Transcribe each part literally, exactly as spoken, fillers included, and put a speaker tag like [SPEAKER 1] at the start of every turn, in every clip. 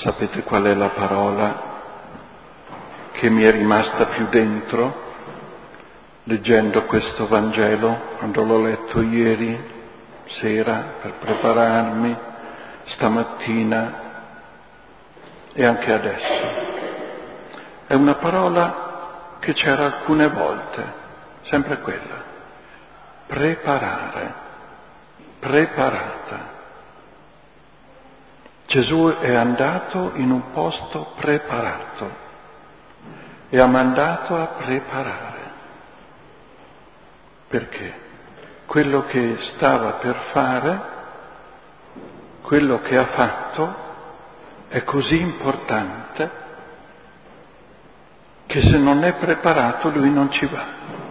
[SPEAKER 1] Sapete qual è la parola che mi è rimasta più dentro leggendo questo Vangelo, quando l'ho letto ieri sera per prepararmi, stamattina e anche adesso? È una parola che c'era alcune volte, sempre quella: preparare, preparata. Gesù è andato in un posto preparato e ha mandato a preparare. Perché? Quello che stava per fare, quello che ha fatto, è così importante che se non è preparato lui non ci va.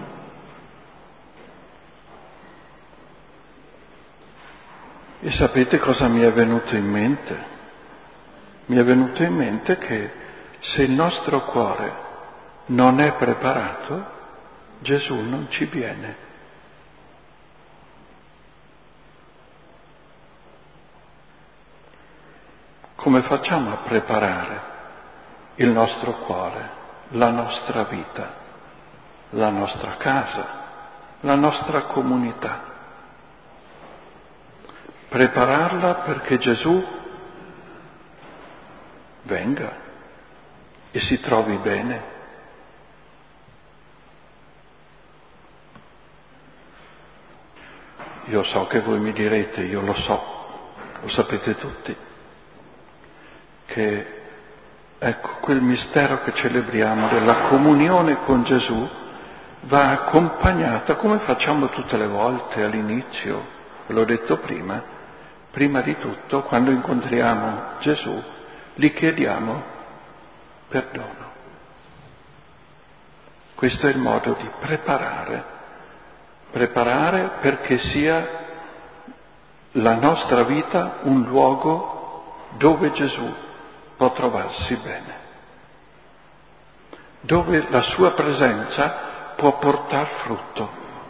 [SPEAKER 1] E sapete cosa mi è venuto in mente? Mi è venuto in mente che se il nostro cuore non è preparato, Gesù non ci viene. Come facciamo a preparare il nostro cuore, la nostra vita, la nostra casa, la nostra comunità? Prepararla perché Gesù venga e si trovi bene. Io so che voi mi direte, io lo so, lo sapete tutti, che ecco quel mistero che celebriamo della comunione con Gesù va accompagnata, come facciamo tutte le volte all'inizio, ve l'ho detto prima, prima di tutto quando incontriamo Gesù gli chiediamo perdono. Questo è il modo di preparare, preparare perché sia la nostra vita un luogo dove Gesù può trovarsi bene, dove la sua presenza può portar frutto,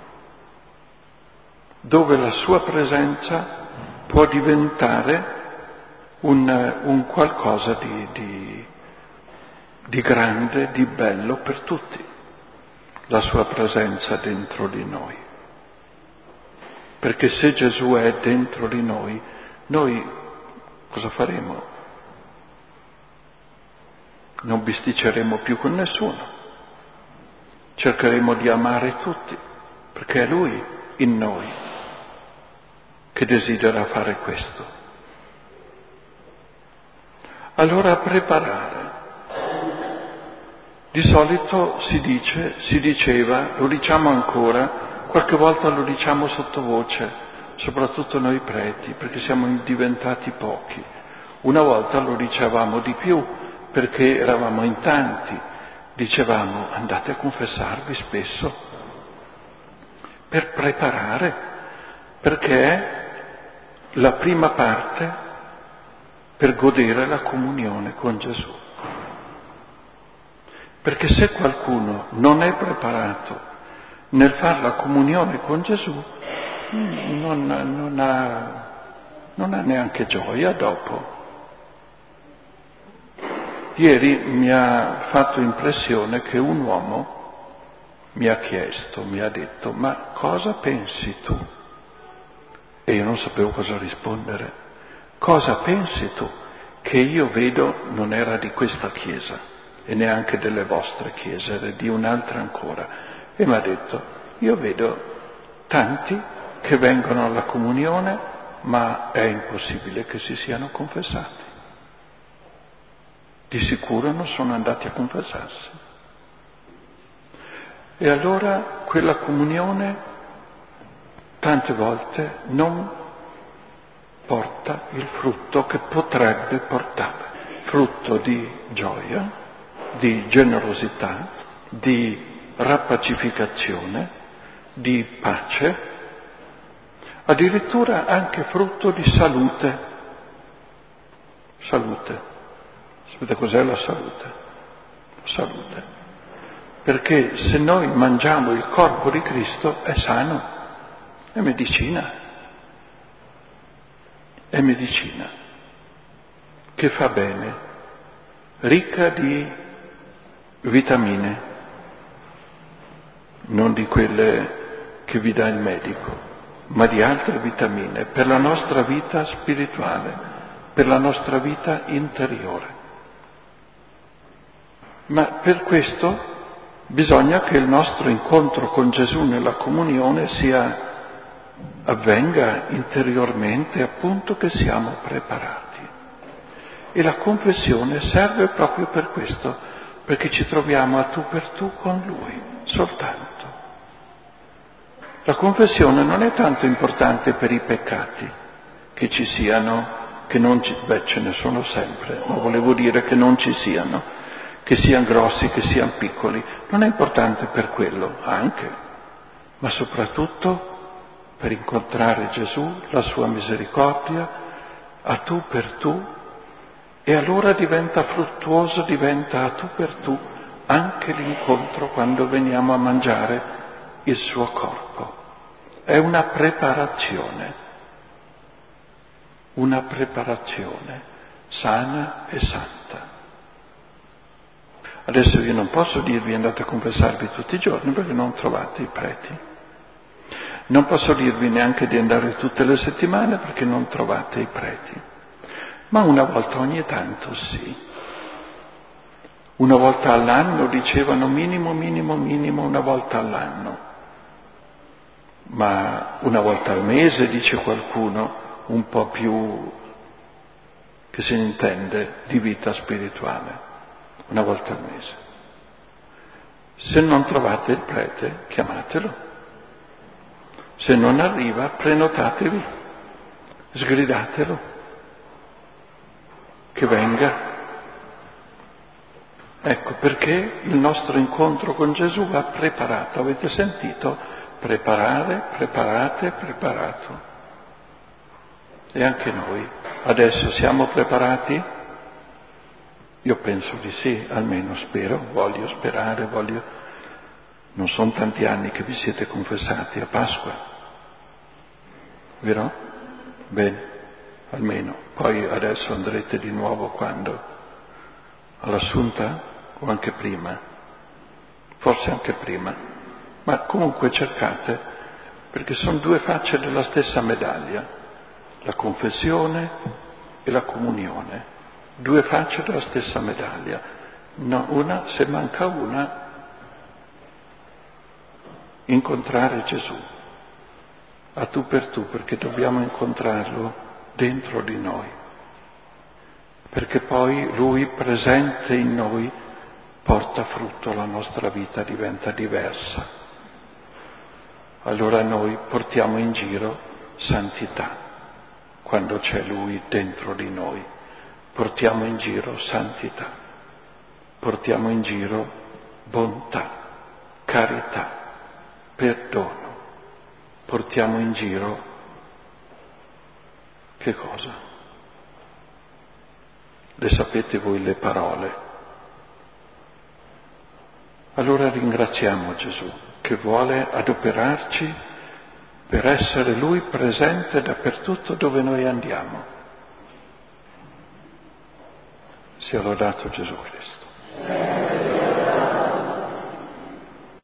[SPEAKER 1] dove la sua presenza può diventare un, un qualcosa di, di, di grande, di bello per tutti, la sua presenza dentro di noi. Perché se Gesù è dentro di noi, noi cosa faremo? Non bisticceremo più con nessuno, cercheremo di amare tutti, perché è Lui in noi che desidera fare questo. Allora preparare. Di solito si dice, si diceva, lo diciamo ancora, qualche volta lo diciamo sottovoce, soprattutto noi preti, perché siamo diventati pochi. Una volta lo dicevamo di più, perché eravamo in tanti, dicevamo andate a confessarvi spesso, per preparare, perché è la prima parte per godere la comunione con Gesù. Perché se qualcuno non è preparato nel fare la comunione con Gesù, non, non, ha, non ha neanche gioia dopo. Ieri mi ha fatto impressione che un uomo mi ha chiesto, mi ha detto, ma cosa pensi tu? E io non sapevo cosa rispondere. Cosa pensi tu? Che io vedo non era di questa chiesa e neanche delle vostre chiese, era di un'altra ancora. E mi ha detto, io vedo tanti che vengono alla comunione, ma è impossibile che si siano confessati. Di sicuro non sono andati a confessarsi. E allora quella comunione tante volte non porta il frutto che potrebbe portare, frutto di gioia, di generosità, di rappacificazione, di pace, addirittura anche frutto di salute. Salute. Sapete cos'è la salute? Salute. Perché se noi mangiamo il corpo di Cristo è sano, è medicina, è medicina che fa bene ricca di vitamine, non di quelle che vi dà il medico, ma di altre vitamine per la nostra vita spirituale, per la nostra vita interiore. Ma per questo bisogna che il nostro incontro con Gesù nella comunione sia avvenga interiormente, appunto che siamo preparati. E la confessione serve proprio per questo, perché ci troviamo a tu per tu con Lui, soltanto. La confessione non è tanto importante per i peccati, che ci siano, che non ci, beh ce ne sono sempre, ma volevo dire che non ci siano, che siano grossi, che siano piccoli, non è importante per quello, anche, ma soprattutto per incontrare Gesù, la sua misericordia, a tu per tu, e allora diventa fruttuoso, diventa a tu per tu anche l'incontro quando veniamo a mangiare il suo corpo. È una preparazione, una preparazione sana e santa. Adesso io non posso dirvi andate a confessarvi tutti i giorni perché non trovate i preti. Non posso dirvi neanche di andare tutte le settimane perché non trovate i preti. Ma una volta ogni tanto sì. Una volta all'anno dicevano minimo, minimo, minimo una volta all'anno. Ma una volta al mese dice qualcuno un po' più che se ne intende di vita spirituale. Una volta al mese. Se non trovate il prete, chiamatelo. Se non arriva, prenotatevi, sgridatelo, che venga. Ecco perché il nostro incontro con Gesù va preparato. Avete sentito? Preparare, preparate, preparato. E anche noi. Adesso siamo preparati? Io penso di sì, almeno spero, voglio sperare, voglio... Non sono tanti anni che vi siete confessati a Pasqua. Vero? Bene, almeno. Poi adesso andrete di nuovo quando? All'Assunta? O anche prima? Forse anche prima. Ma comunque cercate, perché sono due facce della stessa medaglia, la confessione e la comunione. Due facce della stessa medaglia. No, una, se manca una, incontrare Gesù. A tu per tu, perché dobbiamo incontrarlo dentro di noi, perché poi Lui presente in noi porta frutto, la nostra vita diventa diversa. Allora noi portiamo in giro santità, quando c'è Lui dentro di noi, portiamo in giro santità, portiamo in giro bontà, carità, perdono. Portiamo in giro che cosa? Le sapete voi le parole? Allora ringraziamo Gesù che vuole adoperarci per essere Lui presente dappertutto dove noi andiamo. Sia lodato Gesù Cristo.